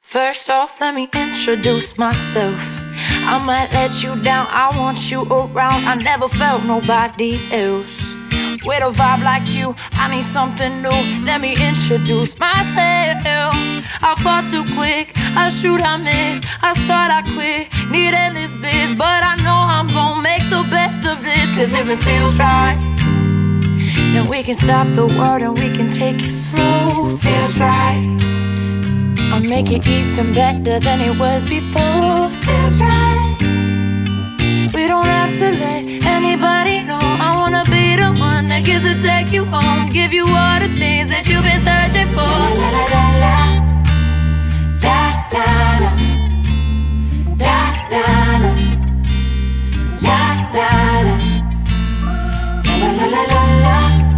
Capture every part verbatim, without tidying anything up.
First off, let me introduce myself. I might let you down, I want you around. I never felt nobody else with a vibe like you. I need something new, let me introduce myself. I fall too quick, I shoot, I miss, I start, I quit. Need endless bliss, but I know I'm gon' make the best of this. Cause if it feels right, then we can stop the world and we can take it slow. Feels right, I'll make it even better than it was before. Feels right, we don't have to let anybody know. I wanna be the one that gets to take you home, give you all the things that you've been searching for. La la la la la, la la la, la la la, la la la, la la la la la,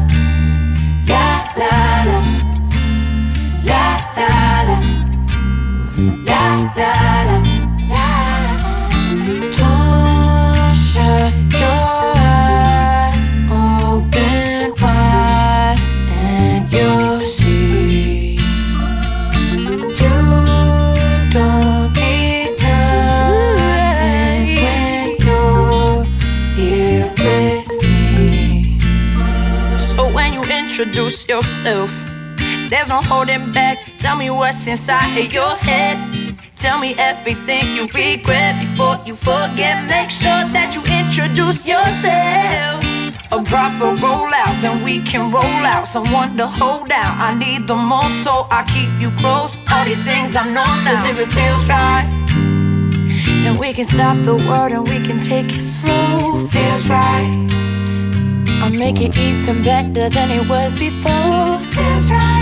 la la la, la la la. La, la, la, la. Don't shut your eyes, open wide, and you'll see. You don't need nothing when you're here with me. So when you introduce yourself, there's no holding back. Tell me what's inside of your head. Tell me everything you regret before you forget. Make sure that you introduce yourself. A proper rollout, then we can roll out someone to hold down. I need the most, so I keep you close. All these things I know now. Cause if it feels right, then we can stop the world and we can take it slow. Feels right, I'll make it even better than it was before. Feels right,